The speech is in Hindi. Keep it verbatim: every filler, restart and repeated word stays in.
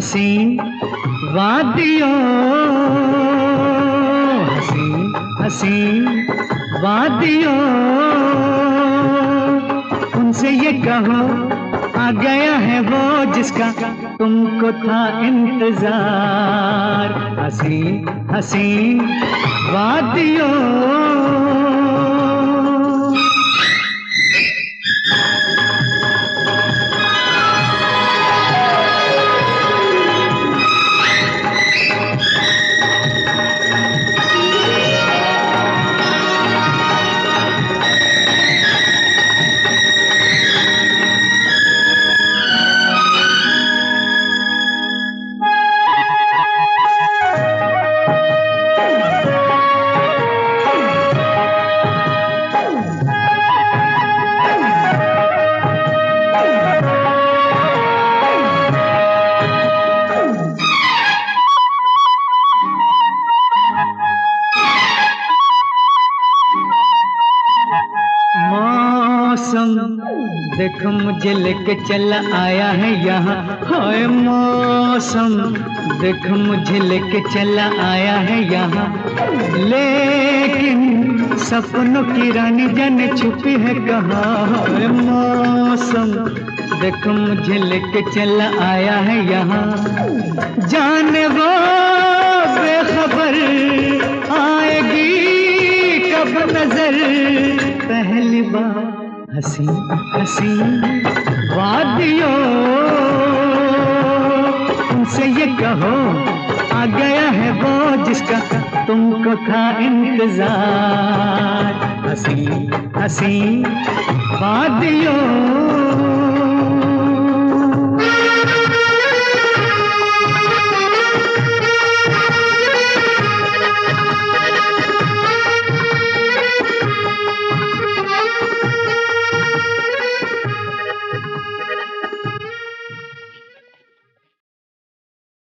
हसीन वादियों, हसीन हसीन वादियों, उनसे ये कहो आ गया है वो जिसका तुमको था इंतजार। हसीन हसीन वादियों। मौसम देखो मुझे लेके चला आया है यहाँ। हाय मौसम देखो मुझे लेके चला आया है यहाँ, लेकिन सपनों की रानी जाने छुपी है कहाँ। हाय मौसम देखो मुझे लेके चला आया है यहाँ, जाने वो बेखबर आएगी कब नजर पहली बार। हसी हसी वादियों, उनसे ये कहो आ गया है वो जिसका तुमको था इंतजार। हसी हसी वादियों।